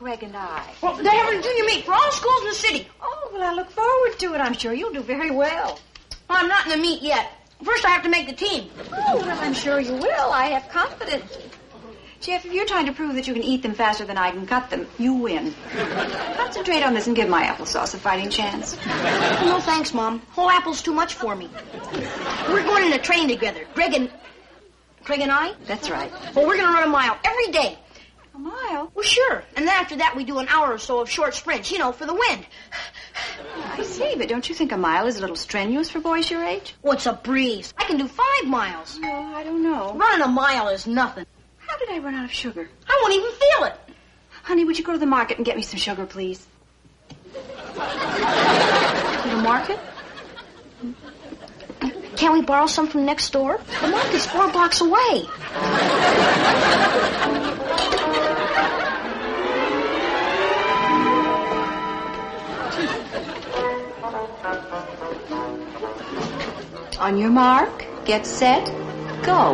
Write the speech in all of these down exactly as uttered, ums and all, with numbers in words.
Greg and I. Well, they have a junior meet for all schools in the city. Oh, well, I look forward to it. I'm sure you'll do very well. Well, I'm not in the meet yet. First, I have to make the team. Oh, well, I'm sure you will. I have confidence. Jeff, if you're trying to prove that you can eat them faster than I can cut them, you win. Concentrate on this and give my applesauce a fighting chance. No, thanks, Mom. Whole apple's too much for me. We're going in a train together. Greg and... Greg and I? That's right. Well, we're going to run a mile every day. A mile? Well, sure. And then after that, we do an hour or so of short sprints, you know, for the wind. I see, but don't you think a mile is a little strenuous for boys your age? What's a breeze? I can do five miles. Oh, I don't know. Running a mile is nothing. How did I run out of sugar? I won't even feel it. Honey, would you go to the market and get me some sugar, please? To the market? Can't we borrow some from next door? The market's four blocks away. On your mark, get set, go.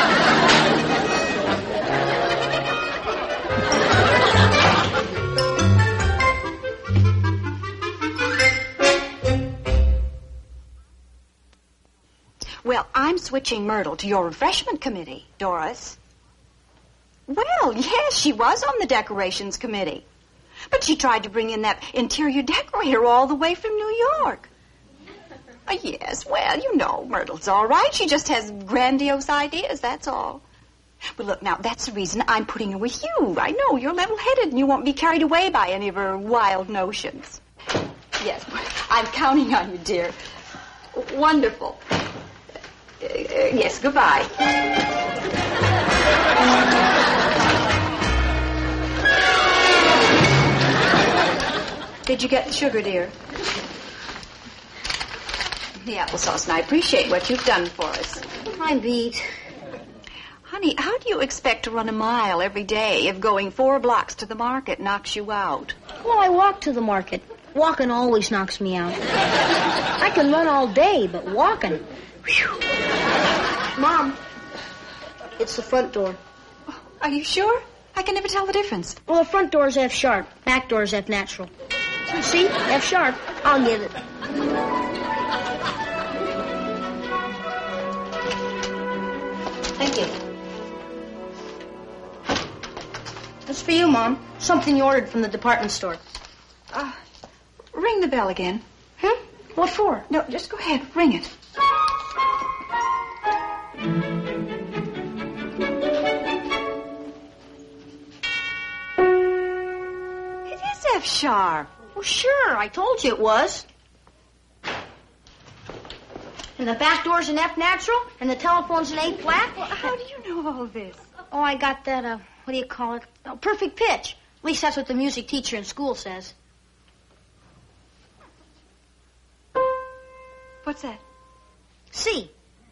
Well, I'm switching Myrtle to your refreshment committee, Doris. Well, yes, she was on the decorations committee. But she tried to bring in that interior decorator all the way from New York. Oh, yes, well, you know, Myrtle's all right. She just has grandiose ideas, that's all. Well, look, now, that's the reason I'm putting her with you. I know, you're level-headed and you won't be carried away by any of her wild notions. Yes, I'm counting on you, dear. Wonderful. Uh, yes, goodbye. Did you get the sugar, dear? The applesauce, and I appreciate what you've done for us. I'm beat. Honey, how do you expect to run a mile every day if going four blocks to the market knocks you out? Well, I walk to the market. Walking always knocks me out. I can run all day, but walking... Whew. Mom, it's the front door. Are you sure? I can never tell the difference. Well, the front door's F sharp. Back door's F natural. See? F sharp. I'll get it. Thank you. That's for you, Mom. Something you ordered from the department store. Uh, ring the bell again. Huh? What for? No, just go ahead. Ring it. It is F sharp. Well, sure. I told you it was. And the back door's an F natural, and the telephone's an A flat. Well, how do you know all this? Oh, I got that, uh, what do you call it? Oh, perfect pitch. At least that's what the music teacher in school says. What's that? C.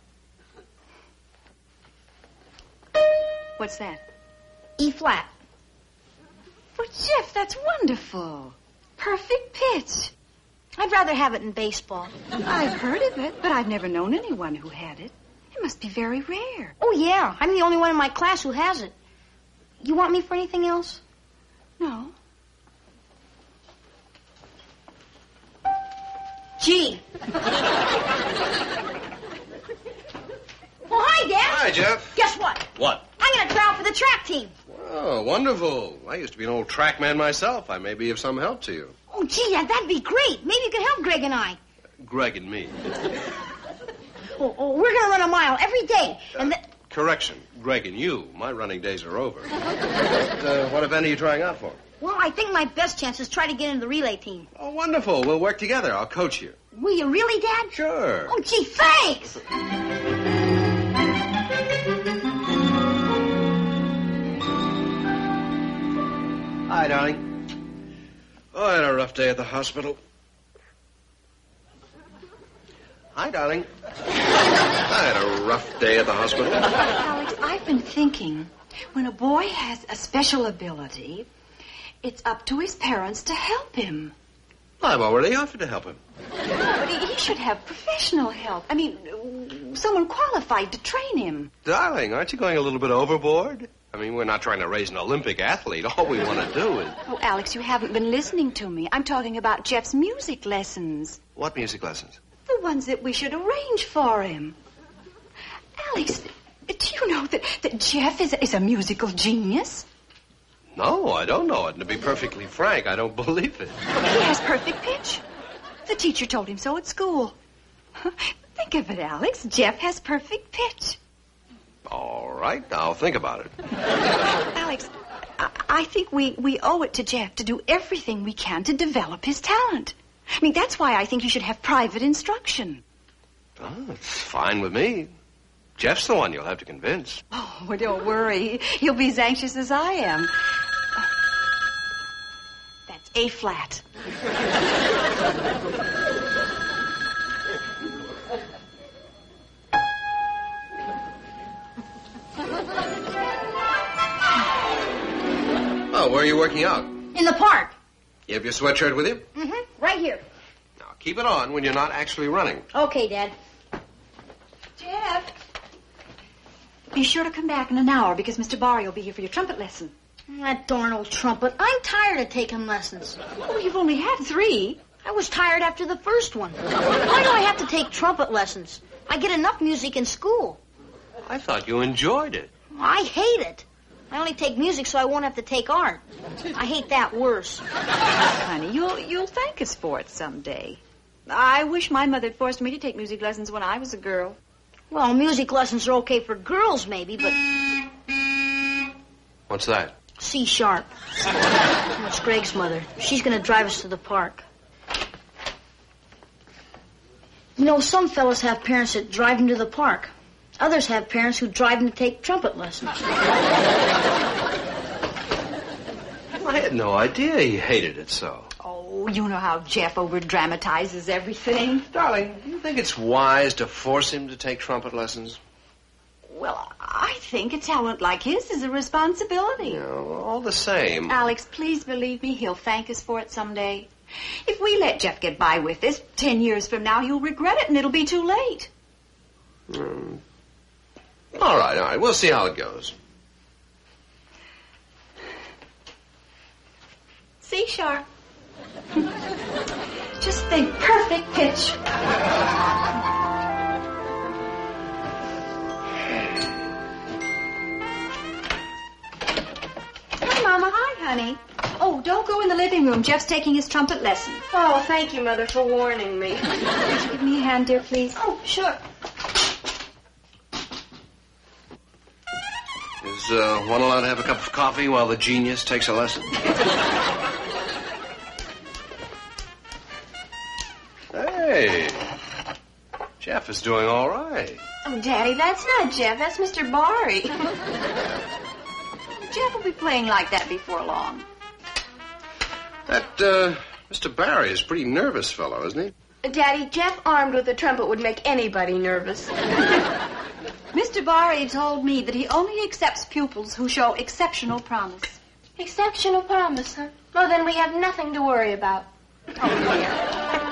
What's that? E flat. Well, Jeff, that's wonderful. Perfect pitch. I'd rather have it in baseball. I've heard of it, but I've never known anyone who had it. It must be very rare. Oh, yeah. I'm the only one in my class who has it. You want me for anything else? No. G. Well, hi, Dad. Hi, Jeff. Guess what? What? I'm going to try out for the track team. Oh, wonderful. I used to be an old track man myself. I may be of some help to you. Oh, gee, Dad, that'd be great. Maybe you could help Greg and I. Greg and me. Oh, oh we're going to run a mile every day. And uh, th- Correction. Greg and you. My running days are over. But, uh, what event are you trying out for? Well, I think my best chance is try to get into the relay team. Oh, wonderful. We'll work together. I'll coach you. Will you really, Dad? Sure. Oh, gee, thanks. Hi, darling. Oh, I had a rough day at the hospital. Hi, darling. I had a rough day at the hospital. Alex, I've been thinking, when a boy has a special ability, it's up to his parents to help him. I've already offered to help him. But he, he should have professional help. I mean, someone qualified to train him. Darling, aren't you going a little bit overboard? I mean, we're not trying to raise an Olympic athlete. All we want to do is... Oh, Alex, you haven't been listening to me. I'm talking about Jeff's music lessons. What music lessons? The ones that we should arrange for him. Alex, do you know that, that Jeff is, is a musical genius? No, I don't know it. And to be perfectly frank, I don't believe it. He has perfect pitch. The teacher told him so at school. Think of it, Alex. Jeff has perfect pitch. All right, I'll think about it. Alex, I, I think we, we owe it to Jeff to do everything we can to develop his talent. I mean, that's why I think you should have private instruction. Oh, it's fine with me. Jeff's the one you'll have to convince. Oh, well, don't worry. He'll be as anxious as I am. That's A flat. Oh, where are you working out? In the park. You have your sweatshirt with you? Mm-hmm. Right here. Now, keep it on when you're not actually running. Okay, Dad. Jeff, be sure to come back in an hour because Mister Barry will be here for your trumpet lesson. That darn old trumpet. I'm tired of taking lessons. Oh, you've only had three. I was tired after the first one. Why do I have to take trumpet lessons? I get enough music in school. I thought you enjoyed it. I hate it. I only take music so I won't have to take art. I hate that worse. Honey, you'll you'll thank us for it someday. I wish my mother had forced me to take music lessons when I was a girl. Well, music lessons are okay for girls, maybe, but... What's that? C sharp. That's Greg's mother. She's going to drive us to the park. You know, some fellas have parents that drive them to the park. Others have parents who drive them to take trumpet lessons. I had no idea he hated it so. Oh, you know how Jeff over-dramatizes everything. Darling, do you think it's wise to force him to take trumpet lessons? Well, I think a talent like his is a responsibility. You know, all the same. Alex, please believe me, he'll thank us for it someday. If we let Jeff get by with this, ten years from now he'll regret it and it'll be too late. Hmm. All right, all right. We'll see how it goes. C sharp. Just think, perfect pitch. Hi, Mama. Hi, honey. Oh, don't go in the living room. Jeff's taking his trumpet lesson. Oh, thank you, Mother, for warning me. Would you give me a hand, dear, please? Oh, sure. Is uh, one allowed to have a cup of coffee while the genius takes a lesson? Hey, Jeff is doing all right. Oh, Daddy, that's not Jeff. That's Mister Barry. Jeff will be playing like that before long. That uh, Mister Barry is a pretty nervous fellow, isn't he? Daddy, Jeff armed with a trumpet would make anybody nervous. Mister Barry told me that he only accepts pupils who show exceptional promise. Exceptional promise, huh? Well, then we have nothing to worry about. Oh, dear.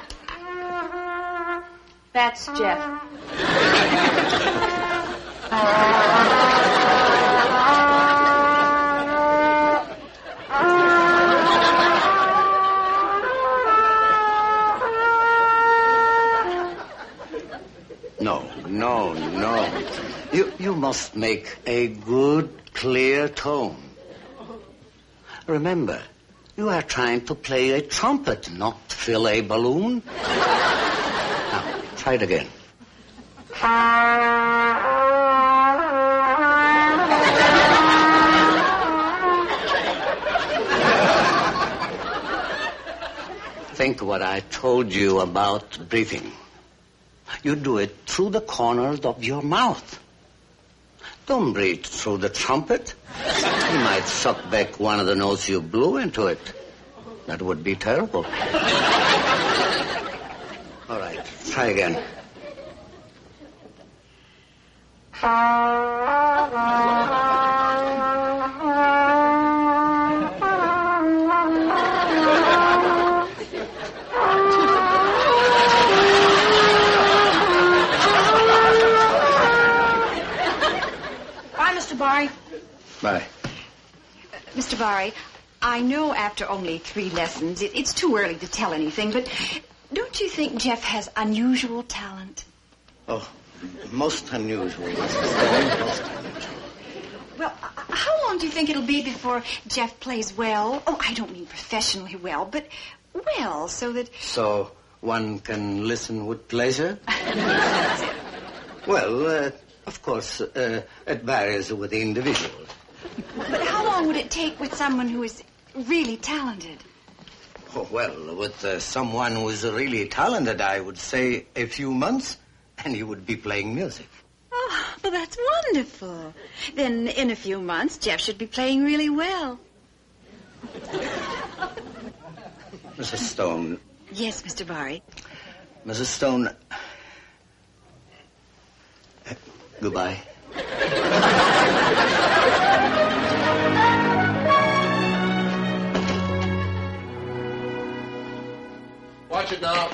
That's Jeff. No, no, no. You, you must make a good, clear tone. Remember, you are trying to play a trumpet, not fill a balloon. Now, try it again. Think what I told you about breathing. You do it through the corners of your mouth. Don't breathe through the trumpet. You might suck back one of the notes you blew into it. That would be terrible. All right, try again. Bye, Mister Barry. Bye. Uh, Mister Barry, I know after only three lessons it, it's too early to tell anything, but don't you think Jeff has unusual talent? Oh, most unusual, Missus Stone, most unusual. Well, uh, how long do you think it'll be before Jeff plays well? Oh, I don't mean professionally well, but well, so that... So one can listen with pleasure? Well, uh, of course, uh, it varies with the individual. But how long would it take with someone who is really talented? Oh, well, with uh, someone who is really talented, I would say a few months, and you would be playing music. Oh, well, that's wonderful. Then in a few months, Jeff should be playing really well. Missus Stone. Yes, Mister Barry. Missus Stone. Uh, goodbye. Watch it now.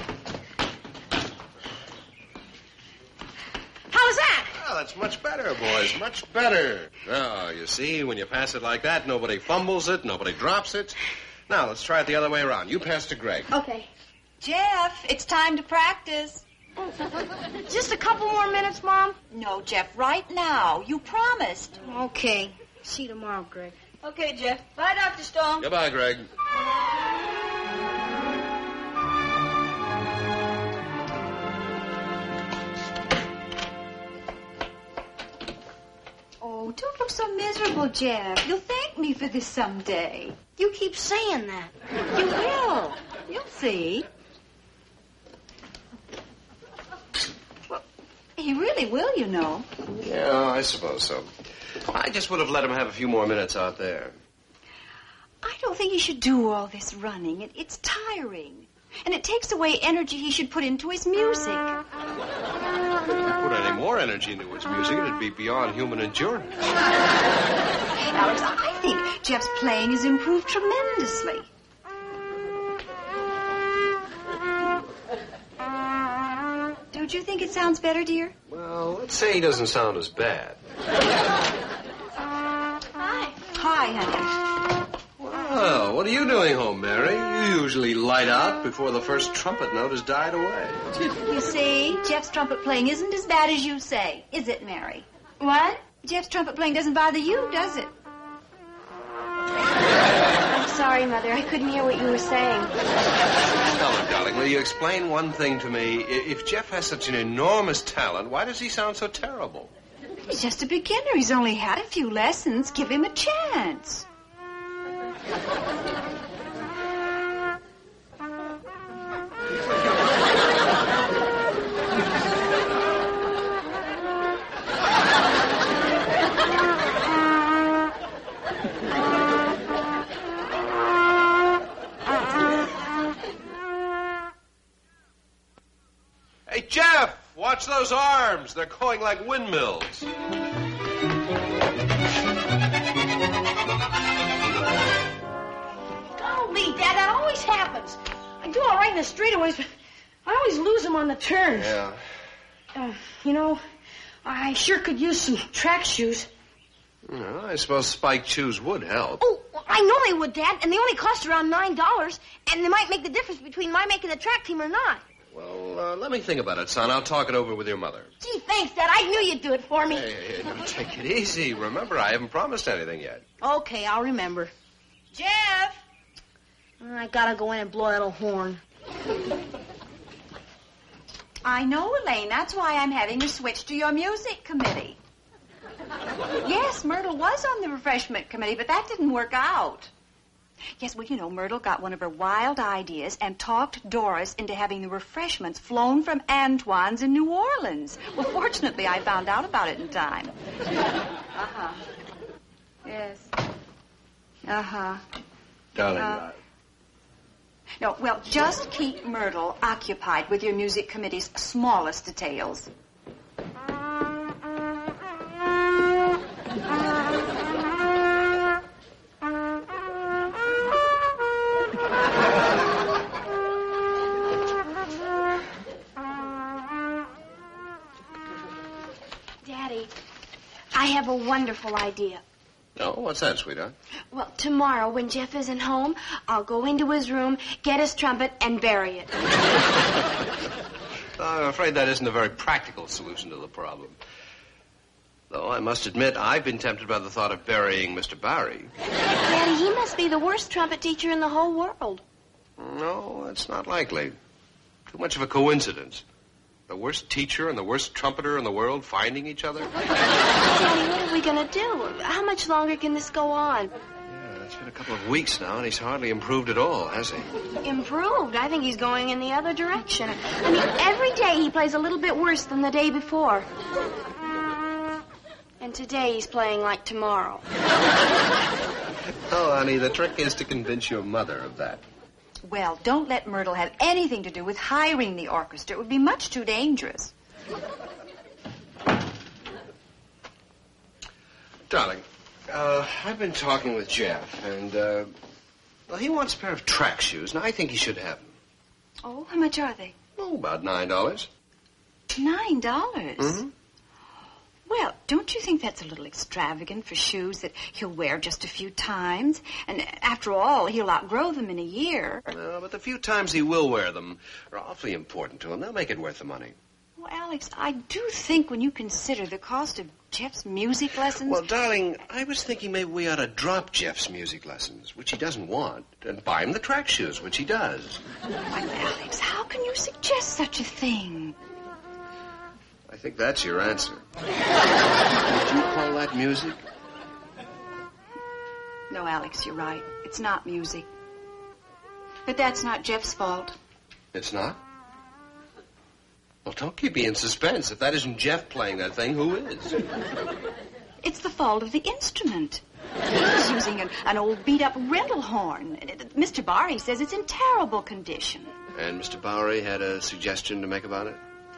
How's that? Oh, that's much better, boys. Much better. Oh, you see, when you pass it like that, nobody fumbles it, nobody drops it. Now, let's try it the other way around. You pass to Greg. Okay. Jeff, it's time to practice. Just a couple more minutes, Mom? No, Jeff, right now. You promised. Okay. See you tomorrow, Greg. Okay, Jeff. Bye, Doctor Stone. Goodbye, Greg. Oh, don't look so miserable, Jeff. You'll thank me for this someday. You keep saying that. You will. You'll see. Well, he really will, you know. Yeah, I suppose so. I just would have let him have a few more minutes out there. I don't think he should do all this running. It, it's tiring. And it takes away energy he should put into his music. If he put any more energy into his music, it'd be beyond human endurance. Alex, I think Jeff's playing has improved tremendously. Don't you think it sounds better, dear? Well, let's say he doesn't sound as bad. Hi. Hi, honey. Well, what are you doing home, Mary? You usually light out before the first trumpet note has died away. You see, Jeff's trumpet playing isn't as bad as you say, is it, Mary? What? Jeff's trumpet playing doesn't bother you, does it? I'm sorry, Mother. I couldn't hear what you were saying. Helen, darling, will you explain one thing to me? I- If Jeff has such an enormous talent, why does he sound so terrible? He's just a beginner. He's only had a few lessons. Give him a chance. Hey, Jeff, watch those arms. They're going like windmills. Golly, Dad, that always happens. I do all right in the straightaways, but I always lose them on the turns. Yeah. Uh, you know, I sure could use some track shoes. Well, I suppose spiked shoes would help. Oh, I know they would, Dad, and they only cost around nine dollars, and they might make the difference between my making the track team or not. Well, uh, let me think about it, son. I'll talk it over with your mother. Gee, thanks, Dad. I knew you'd do it for me. Hey, hey, hey, now take it easy. Remember, I haven't promised anything yet. Okay, I'll remember. Jeff! I gotta go in and blow that old horn. I know, Elaine. That's why I'm having you switch to your music committee. Yes, Myrtle was on the refreshment committee, but that didn't work out. Yes, well, you know, Myrtle got one of her wild ideas and talked Doris into having the refreshments flown from Antoine's in New Orleans. Well, fortunately, I found out about it in time. Uh-huh. Yes. Uh-huh. Darling, Uh, No, well, just keep Myrtle occupied with your music committee's smallest details. Daddy, I have a wonderful idea. No, what's that, sweetheart? Well, tomorrow, when Jeff isn't home, I'll go into his room, get his trumpet, and bury it. I'm afraid that isn't a very practical solution to the problem. Though I must admit, I've been tempted by the thought of burying Mister Barry. Daddy, he must be the worst trumpet teacher in the whole world. No, it's not likely. Too much of a coincidence. The worst teacher and the worst trumpeter in the world finding each other? Daddy, what are we going to do? How much longer can this go on? Yeah, it's been a couple of weeks now, and he's hardly improved at all, has he? Improved? I think he's going in the other direction. I mean, every day he plays a little bit worse than the day before. And today he's playing like tomorrow. Oh, honey, the trick is to convince your mother of that. Well, don't let Myrtle have anything to do with hiring the orchestra. It would be much too dangerous. Darling, uh, I've been talking with Jeff, and, uh, well, he wants a pair of track shoes, and I think he should have them. Oh, how much are they? Oh, about nine dollars. Nine dollars? Mm-hmm. Well, don't you think that's a little extravagant for shoes that he'll wear just a few times? And after all, he'll outgrow them in a year. Uh, but the few times he will wear them are awfully important to him. They'll make it worth the money. Well, Alex, I do think when you consider the cost of Jeff's music lessons... Well, darling, I was thinking maybe we ought to drop Jeff's music lessons, which he doesn't want, and buy him the track shoes, which he does. Why, Alex, how can you suggest such a thing? I think that's your answer. Would you call that music? No, Alex, you're right. It's not music. But that's not Jeff's fault. It's not? Well, don't keep me in suspense. If that isn't Jeff playing that thing, who is? It's the fault of the instrument. He's using an, an old beat-up rental horn. Mister Barry says it's in terrible condition. And Mister Bowery had a suggestion to make about it?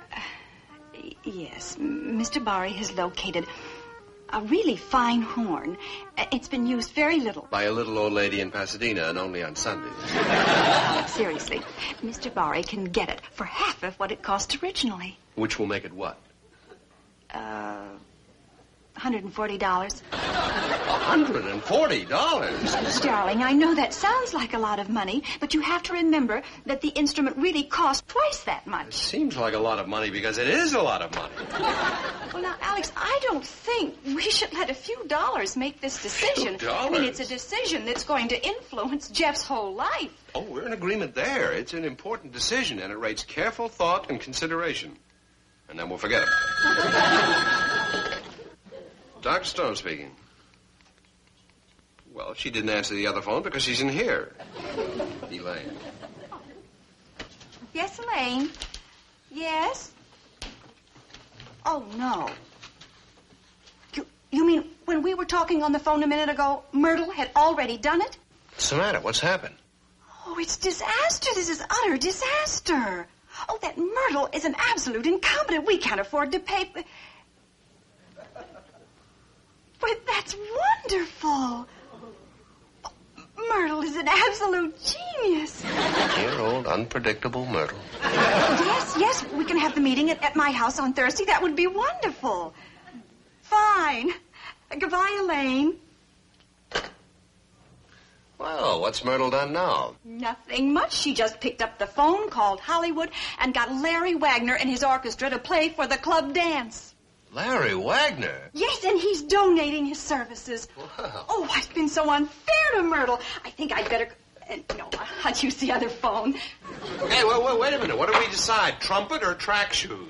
Yes, Mister Barry has located a really fine horn. It's been used very little. By a little old lady in Pasadena, and only on Sundays. Seriously, Mister Barry can get it for half of what it cost originally. Which will make it what? Uh, one hundred forty dollars. one hundred forty dollars? Darling, I know that sounds like a lot of money, but you have to remember that the instrument really costs twice that It much. seems like a lot of money because it is a lot of money. Well, now, Alex, I don't think we should let a few dollars make this decision. Few dollars? I mean, it's a decision that's going to influence Jeff's whole life. Oh, we're in agreement there. It's an important decision, and it rates careful thought and consideration. And then we'll forget it. Doctor Stone speaking. Well, she didn't answer the other phone because she's in here. Elaine. Yes, Elaine? Yes? Oh, no. You, you mean when we were talking on the phone a minute ago, Myrtle had already done it? What's the matter? What's happened? Oh, it's disaster. This is utter disaster. Oh, that Myrtle is an absolute incompetent. We can't afford to pay... But that's wonderful. Myrtle is an absolute genius. Dear old unpredictable Myrtle. Yes, yes, we can have the meeting at, at my house on Thursday. That would be wonderful. Fine. Goodbye, Elaine. Well, what's Myrtle done now? Nothing much. She just picked up the phone, called Hollywood, and got Larry Wagner and his orchestra to play for the club dance. Larry Wagner? Yes, and he's donating his services. Wow. Oh, I've been so unfair to Myrtle. I think I'd better... Uh, no, I'll use the other phone. Hey, wait, wait, wait a minute. What do we decide, trumpet or track shoes?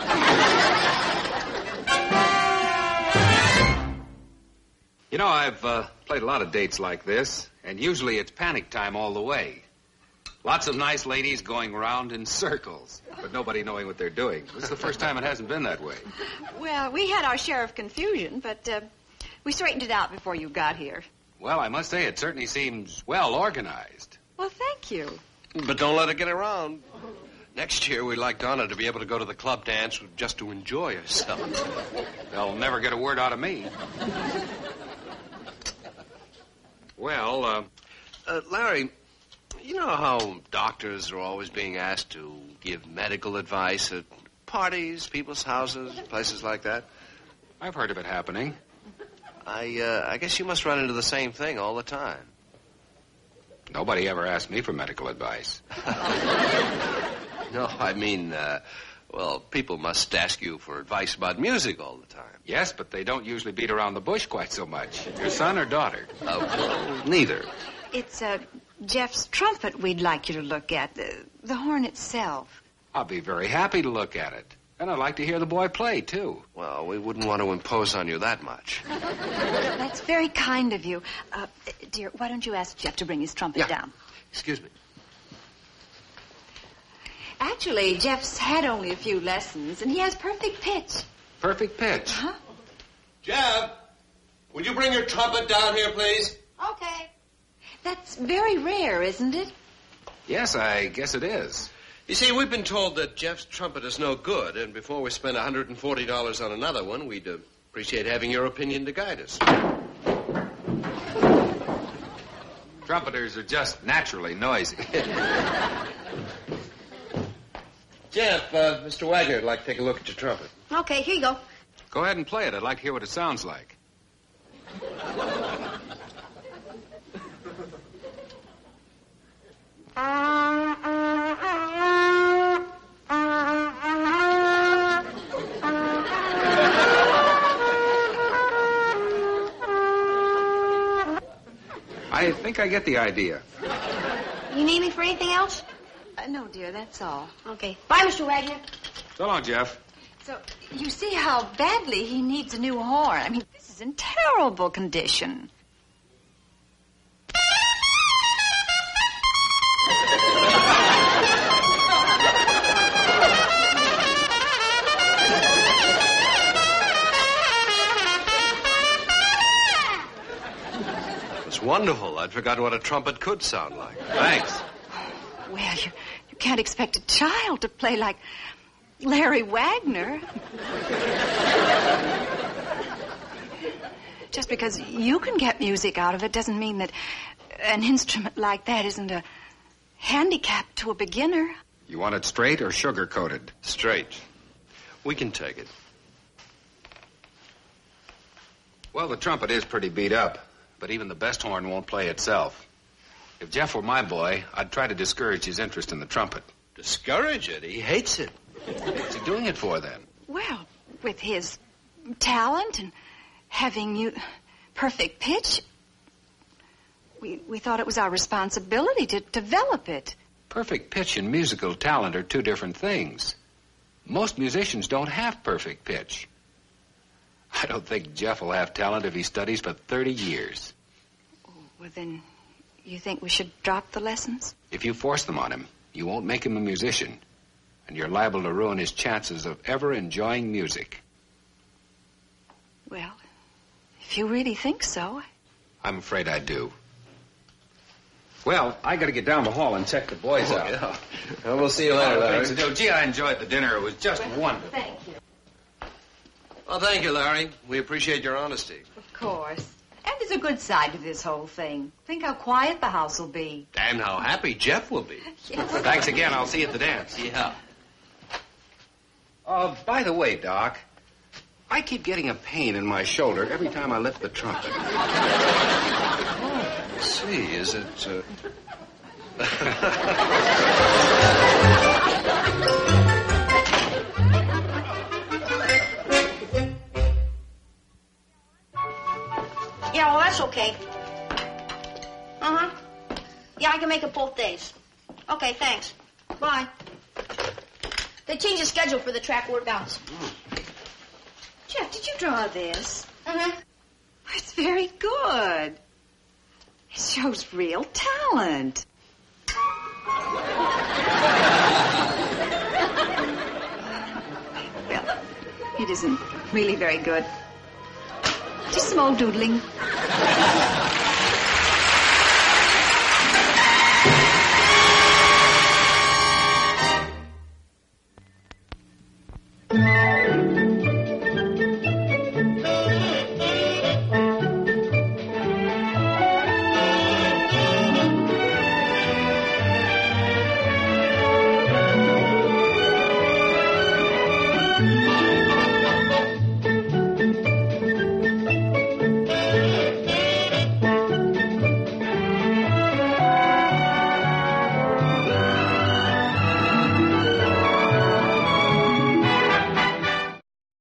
You know, I've uh, played a lot of dates like this, and usually it's panic time all the way. Lots of nice ladies going around in circles, but nobody knowing what they're doing. This is the first time it hasn't been that way. Well, we had our share of confusion, but uh, we straightened it out before you got here. Well, I must say, it certainly seems well organized. Well, thank you. But don't let it get around. Next year, we'd like Donna to be able to go to the club dance just to enjoy herself. They'll never get a word out of me. Well, uh... uh Larry... You know how doctors are always being asked to give medical advice at parties, people's houses, places like that? I've heard of it happening. I, uh, I guess you must run into the same thing all the time. Nobody ever asked me for medical advice. No, I mean, uh, well, people must ask you for advice about music all the time. Yes, but they don't usually beat around the bush quite so much. Your son or daughter? Uh, well, neither. It's uh, Jeff's trumpet we'd like you to look at, the, the horn itself. I'll be very happy to look at it. And I'd like to hear the boy play, too. Well, we wouldn't want to impose on you that much. That's very kind of you. Uh, dear, why don't you ask Jeff to bring his trumpet Yeah. down? Excuse me. Actually, Jeff's had only a few lessons, and he has perfect pitch. Perfect pitch. Huh? Jeff, would you bring your trumpet down here, please? Okay. That's very rare, isn't it? Yes, I guess it is. You see, we've been told that Jeff's trumpet is no good, and before we spend one hundred forty dollars on another one, we'd uh, appreciate having your opinion to guide us. Trumpeters are just naturally noisy. Jeff, uh, Mister Wagner would like to take a look at your trumpet. Okay, here you go. Go ahead and play it. I'd like to hear what it sounds like. I think I get the idea. You need me for anything else? Uh, no, dear, that's all. Okay. Bye, Mister Wagner. So long, Jeff. So, you see how badly he needs a new horn. I mean, this is in terrible condition. It's wonderful. I'd forgotten what a trumpet could sound like. Thanks. Well, you, you can't expect a child to play like Larry Wagner. Just because you can get music out of it doesn't mean that an instrument like that isn't a handicap to a beginner. You want it straight or sugar-coated? Straight. We can take it. Well, the trumpet is pretty beat up, but even the best horn won't play itself. If Jeff were my boy, I'd try to discourage his interest in the trumpet. Discourage it? He hates it. What's he doing it for, then? Well, with his talent and having you perfect pitch, we, we thought it was our responsibility to develop it. Perfect pitch and musical talent are two different things. Most musicians don't have perfect pitch. I don't think Jeff will have talent if he studies for thirty years. Oh, well, then, you think we should drop the lessons? If you force them on him, you won't make him a musician, and you're liable to ruin his chances of ever enjoying music. Well, if you really think so. I'm afraid I do. Well, I got to get down the hall and check the boys Oh, out. yeah. Well, we'll see you later, Larry. Thanks, Joe. Gee, I enjoyed the dinner. It was just wonderful. Thank you. Well, thank you, Larry. We appreciate your honesty. Of course. And there's a good side to this whole thing. Think how quiet the house will be. And how happy Jeff will be. Yes. Thanks again. I'll see you at the dance. Yeah. Uh, by the way, Doc, I keep getting a pain in my shoulder every time I lift the trumpet. I see. Is it, uh... Yeah, well, that's okay. Uh-huh. Yeah, I can make it both days. Okay, thanks. Bye. They changed the schedule for the track workouts. Jeff, did you draw this? Mm-hmm. It's very good. It shows real talent. Well, it isn't really very good. Just some old doodling.